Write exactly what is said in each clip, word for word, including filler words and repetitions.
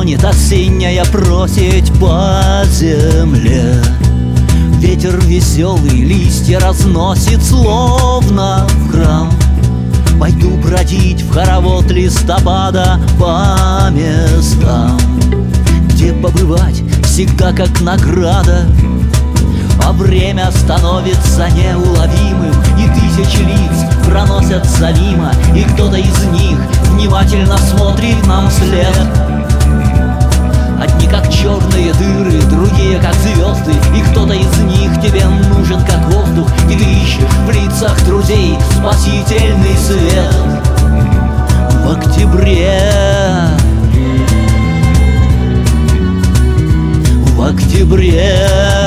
Гонит осенняя просить по земле. Ветер веселый листья разносит, словно в храм. Пойду бродить в хоровод листопада по местам, где побывать всегда как награда. А время становится неуловимым, и тысячи лиц проносятся мимо, и кто-то из них внимательно смотрит нам вслед. Одни как черные дыры, другие как звезды, и кто-то из них тебе нужен как воздух, и ты ищешь в лицах друзей спасительный свет. В октябре, в октябре,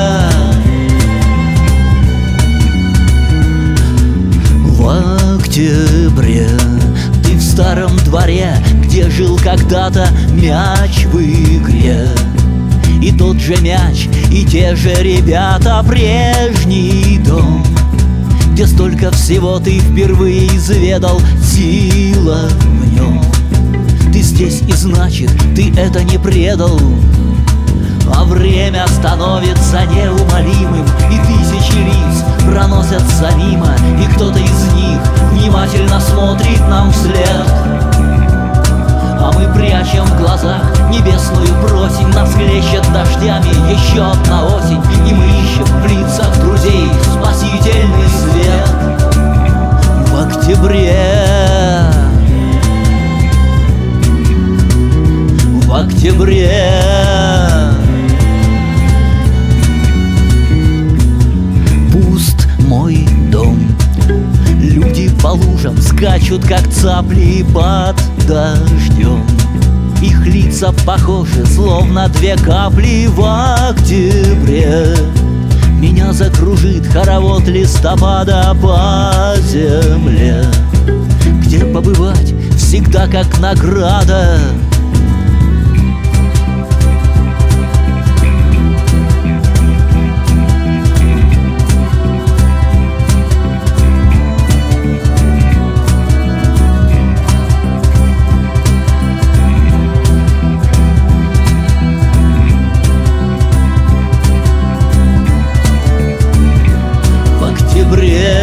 в октябре ты в старом дворе, где жил когда-то мяч в игре. И тот же мяч, и те же ребята, прежний дом, где столько всего ты впервые изведал, сила в нем. Ты здесь, и значит, ты это не предал. А время становится неумолимым, и тысячи лиц проносятся мимо, и кто-то из них внимательно смотрит нам вслед. А мы прячем в глазах небесную просень, нас хлещет дождями еще одна осень, и мы ищем в лицах друзей спасительный свет. В октябре, в октябре, пуст мой дом. Люди по лужам скачут, как цапли под дождем. Их лица похожи, словно две капли в октябре. Меня закружит хоровод листопада по земле, где побывать всегда как награда.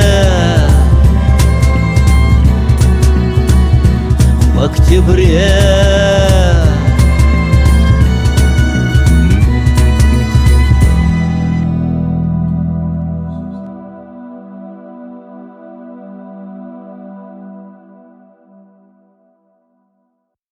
В октябре,